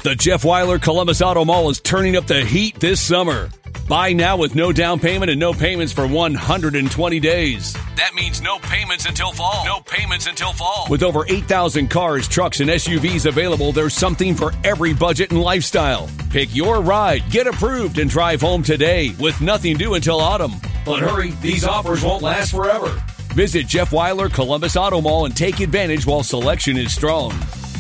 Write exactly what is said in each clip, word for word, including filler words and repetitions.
The Jeff Weiler Columbus Auto Mall is turning up the heat this summer. Buy now with no down payment and no payments for one hundred twenty days. That means no payments until fall. No payments until fall. With over eight thousand cars, trucks, and S U Vs available, there's something for every budget and lifestyle. Pick your ride, get approved, and drive home today with nothing due until autumn. But hurry, these offers won't last forever. Visit Jeff Weiler Columbus Auto Mall and take advantage while selection is strong.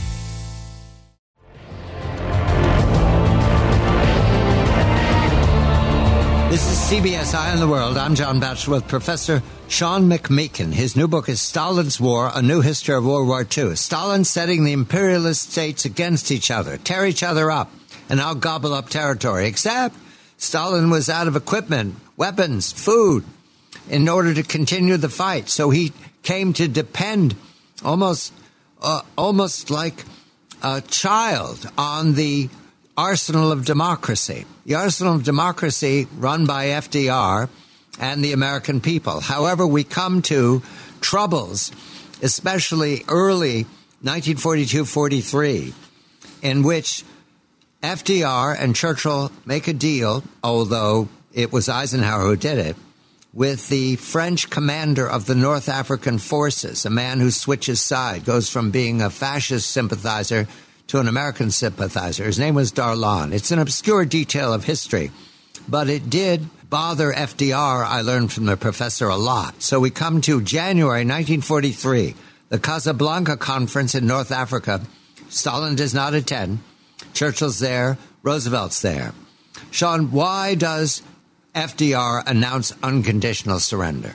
This is C B S Eye on the World. I'm John Batchelor with Professor Sean McMeekin. His new book is Stalin's War, A New History of World War Two. Stalin setting the imperialist states against each other, tear each other up, and now gobble up territory. Except Stalin was out of equipment, weapons, food, in order to continue the fight. So he came to depend almost, uh, almost like a child on the arsenal of democracy. The arsenal of democracy run by F D R and the American people. However, we come to troubles, especially early nineteen forty-two forty-three, in which F D R and Churchill make a deal, although it was Eisenhower who did it, with the French commander of the North African forces, a man who switches side, goes from being a fascist sympathizer to an American sympathizer. His name was Darlan. It's an obscure detail of history, but it did bother F D R, I learned from the professor, a lot. So we come to January nineteen forty-three, the Casablanca Conference in North Africa. Stalin does not attend. Churchill's there. Roosevelt's there. Sean, why does F D R announce unconditional surrender?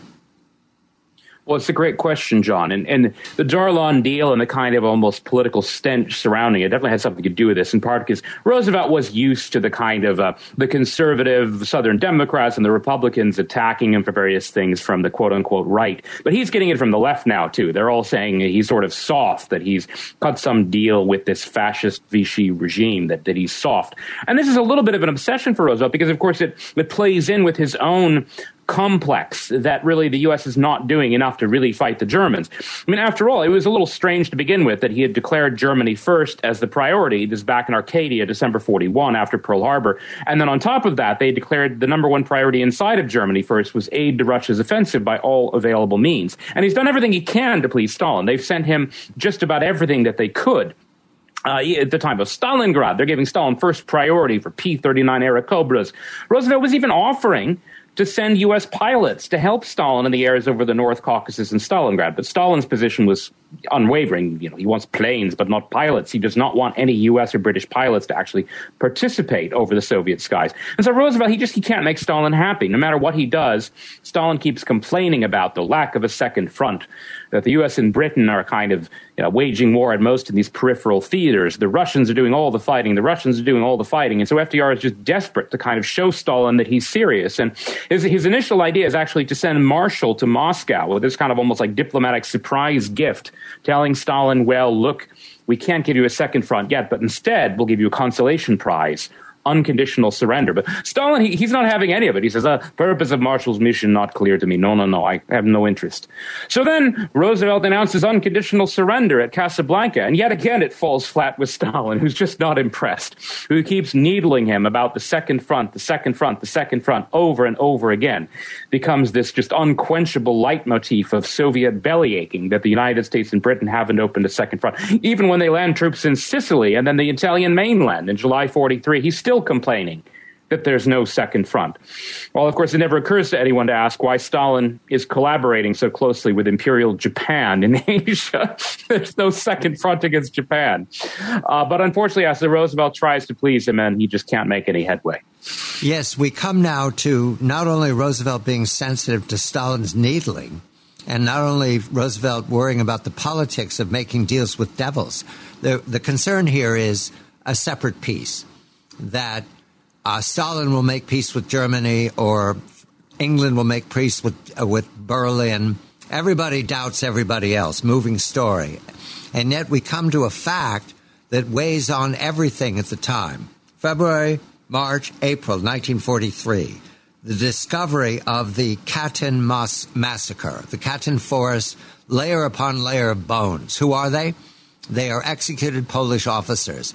Well, it's a great question, John. And, and the Darlan deal and the kind of almost political stench surrounding it definitely had something to do with this, in part because Roosevelt was used to the kind of uh, the conservative Southern Democrats and the Republicans attacking him for various things from the quote-unquote right. But he's getting it from the left now, too. They're all saying he's sort of soft, that he's cut some deal with this fascist Vichy regime, that, that he's soft. And this is a little bit of an obsession for Roosevelt because, of course, it, it plays in with his own complex that really the U S is not doing enough to really fight the Germans. I mean, after all, it was a little strange to begin with that he had declared Germany first as the priority. This is back in Arcadia, December forty-one, after Pearl Harbor. And then on top of that, they declared the number one priority inside of Germany first was aid to Russia's offensive by all available means. And he's done everything he can to please Stalin. They've sent him just about everything that they could. Uh, at the time of Stalingrad, they're giving Stalin first priority for P thirty-nine era Cobras. Roosevelt was even offering to send U S pilots to help Stalin in the airs over the North Caucasus and Stalingrad. But Stalin's position was unwavering. You know, he wants planes, but not pilots. He does not want any U S or British pilots to actually participate over the Soviet skies. And so Roosevelt, he just he can't make Stalin happy. No matter what he does, Stalin keeps complaining about the lack of a second front, that the U S and Britain are kind of you know, waging war at most in these peripheral theaters. The Russians are doing all the fighting. The Russians are doing all the fighting. And so F D R is just desperate to kind of show Stalin that he's serious. And his, his initial idea is actually to send Marshall to Moscow with this kind of almost like diplomatic surprise gift, telling Stalin, well, look, we can't give you a second front yet, but instead we'll give you a consolation prize, unconditional surrender. But Stalin, he, he's not having any of it. He says, the uh, purpose of Marshall's mission not clear to me. No, no, no, I have no interest. So then Roosevelt announces unconditional surrender at Casablanca, and yet again it falls flat with Stalin, who's just not impressed, who keeps needling him about the second front, the second front, the second front, over and over again. Becomes this just unquenchable leitmotif of Soviet bellyaching that the United States and Britain haven't opened a second front. Even when they land troops in Sicily and then the Italian mainland in July forty-three, he's still complaining that there's no second front. Well, of course, it never occurs to anyone to ask why Stalin is collaborating so closely with Imperial Japan in Asia. There's no second front against Japan. Uh, but unfortunately, as the Roosevelt tries to please him, and he just can't make any headway. Yes, we come now to not only Roosevelt being sensitive to Stalin's needling, and not only Roosevelt worrying about the politics of making deals with devils. The, the concern here is a separate peace, that uh, Stalin will make peace with Germany or England will make peace with, uh, with Berlin. Everybody doubts everybody else, moving story. And yet we come to a fact that weighs on everything at the time. February, March, April nineteen forty-three, the discovery of the Katyn Mas- massacre, the Katyn forest, layer upon layer of bones. Who are they? They are executed Polish officers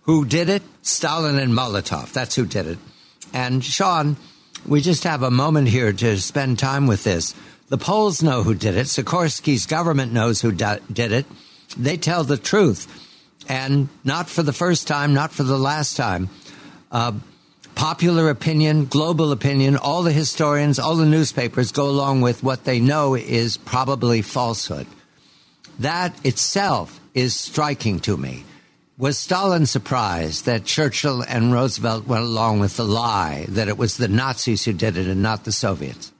Who did it? Stalin and Molotov. That's who did it. And Sean, we just have a moment here to spend time with this. The Poles know who did it. Sikorsky's government knows who da- did it. They tell the truth. And not for the first time, not for the last time. Uh, popular opinion, global opinion, all the historians, all the newspapers go along with what they know is probably falsehood. That itself is striking to me. Was Stalin surprised that Churchill and Roosevelt went along with the lie that it was the Nazis who did it and not the Soviets?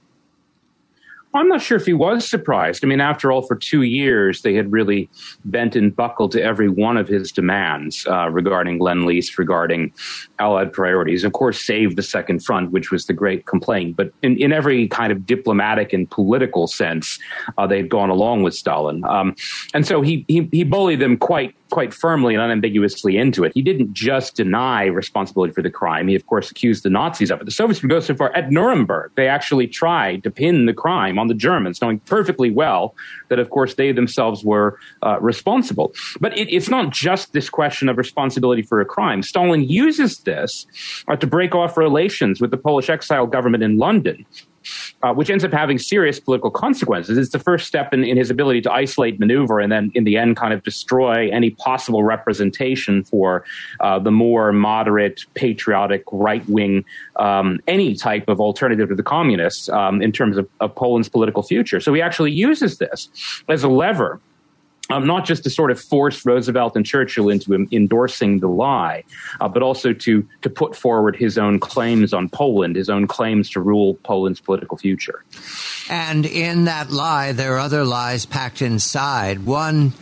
I'm not sure if he was surprised. I mean, after all, for two years, they had really bent and buckled to every one of his demands uh, regarding Lend-Lease, regarding Allied priorities. Of course, save the Second Front, which was the great complaint. But in, in every kind of diplomatic and political sense, uh, they'd gone along with Stalin. Um, and so he, he he bullied them quite quite firmly and unambiguously into it. He didn't just deny responsibility for the crime. He, of course, accused the Nazis of it. The Soviets would go so far. At Nuremberg, they actually tried to pin the crime on the Germans, knowing perfectly well that, of course, they themselves were uh, responsible. But it, it's not just this question of responsibility for a crime. Stalin uses this uh, to break off relations with the Polish exile government in London, Uh, which ends up having serious political consequences. It's the first step in, in his ability to isolate, maneuver, and then in the end kind of destroy any possible representation for uh, the more moderate, patriotic, right-wing, um, any type of alternative to the communists um, in terms of, of Poland's political future. So he actually uses this as a lever, Um, not just to sort of force Roosevelt and Churchill into endorsing the lie, uh, but also to to put forward his own claims on Poland, his own claims to rule Poland's political future. And in that lie, there are other lies packed inside. One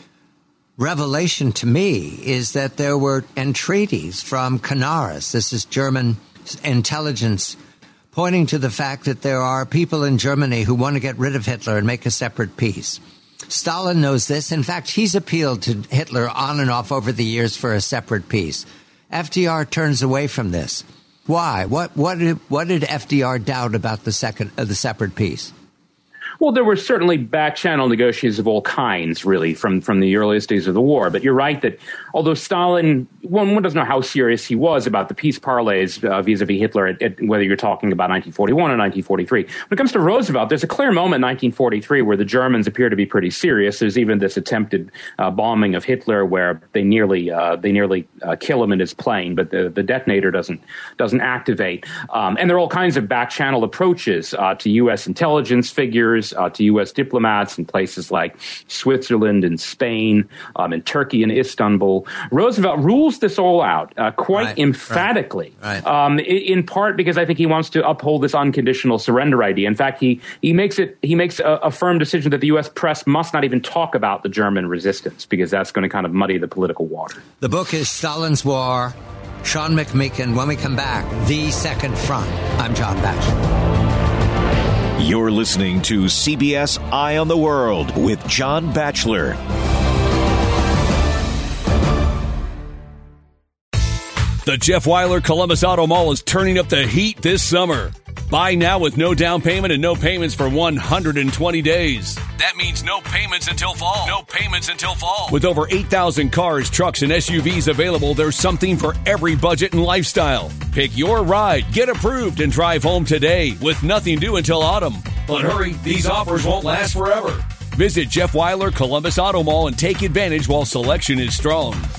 revelation to me is that there were entreaties from Canaris, this is German intelligence, pointing to the fact that there are people in Germany who want to get rid of Hitler and make a separate peace. Stalin knows this. In fact, he's appealed to Hitler on and off over the years for a separate peace. F D R turns away from this. Why? What what did, what did F D R doubt about the second uh, the separate peace? Well, there were certainly back-channel negotiations of all kinds, really, from, from the earliest days of the war. But you're right that although Stalin, one, one doesn't know how serious he was about the peace parleys uh, vis-a-vis Hitler, at, at, whether you're talking about nineteen forty-one or nineteen forty-three. When it comes to Roosevelt, there's a clear moment in nineteen forty-three where the Germans appear to be pretty serious. There's even this attempted uh, bombing of Hitler where they nearly uh, they nearly uh, kill him in his plane, but the, the detonator doesn't doesn't activate. Um, and there are all kinds of back-channel approaches uh, to U S intelligence figures, Uh, to U S diplomats in places like Switzerland and Spain, um, and Turkey and Istanbul. Roosevelt rules this all out uh, quite right, emphatically, right, right. Um, in, in part because I think he wants to uphold this unconditional surrender idea. In fact, he he makes it he makes a, a firm decision that the U S press must not even talk about the German resistance because that's going to kind of muddy the political water. The book is Stalin's War. Sean McMeekin. When we come back, The Second Front. I'm John Batchelor. You're listening to C B S Eye on the World with John Batchelor. The Jeff Weiler Columbus Auto Mall is turning up the heat this summer. Buy now with no down payment and no payments for one hundred twenty days. That means no payments until fall. No payments until fall. With over eight thousand cars, trucks, and S U Vs available, there's something for every budget and lifestyle. Pick your ride, get approved, and drive home today with nothing due until autumn. But hurry, these offers won't last forever. Visit Jeff Weiler Columbus Auto Mall and take advantage while selection is strong.